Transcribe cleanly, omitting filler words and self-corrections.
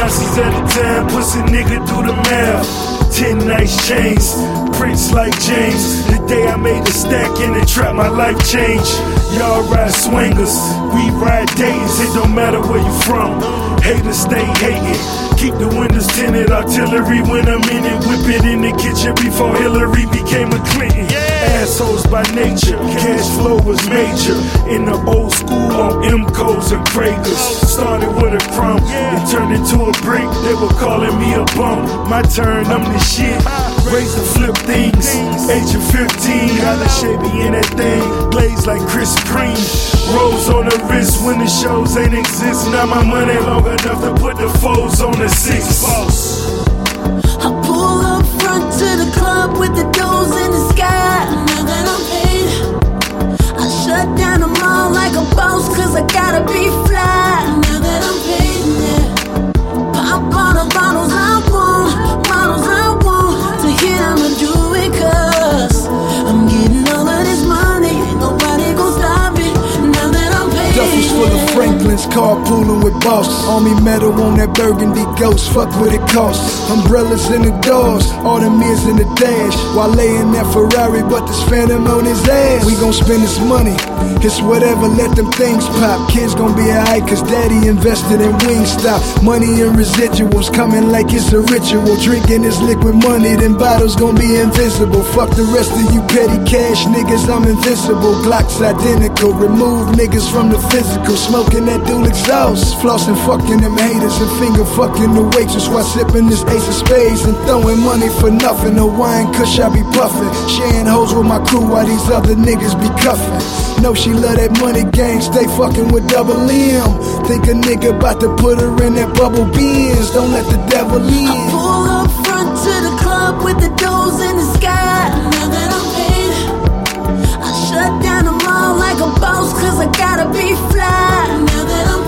ounces at a time, pussy nigga do the math. 10 nice chains, Prince like James. The day I made a stack in the trap, my life changed. Y'all ride swingers, we ride Dayton's. It don't matter where you from, haters stay hating. Keep the windows tinted, artillery when I'm in it. Whip it in the kitchen before Hillary became a Clinton. Assholes by nature, cash flow was major. In the old school on M-Codes and Kragers. Started with a crumb and turned into a brick. They were calling me a bum. My turn, I'm the shit. Raised to flip things, age of 15. Got a Chevy in that thing, glazed like Chris Cream. Rose on the wrist when the shows ain't exist. Now my money long enough to put the foes on the six. I pull up front to the club with the doors in the sky. Now that I'm paid, I shut down the mall like a boss, cause I gotta be fly. Now that I'm paid, yeah. Pop all the bottles I want, to hear I'ma do it, cause I'm getting all of this money, ain't nobody gon' stop me. Now that I'm paid, Duffels full of Franklins, carpooling with boss. Army metal on that burgundy ghost, fuck what it costs. Umbrellas in the doors, all the mirrors in the dash. While laying that Ferrari, but this phantom on his ass. We gon' spend this money, it's whatever, let them things pop. Kids gon' be alright, cause daddy invested in Wingstop. Money and residuals coming like it's a ritual. Drinking this liquid money, then bottles gon' be invisible. Fuck the rest of you petty cash niggas, I'm invincible. Glocks identical, remove niggas from the physical. Smoking that dual exhaust, flossing fucking them haters, and finger fucking the waitress while sipping this ace of spades and throwing money for nothing. A wine kush I be puffing, sharing hoes with my crew while these other niggas be cuffing. Know she love that money gang, stay fucking with double M. Think a nigga about to put her in that bubble Benz, don't let the devil in. I pull up front to the club with the doors in the sky. Now that I'm paid, I shut down the mall like a boss, cause I gotta be fly. Now that I'm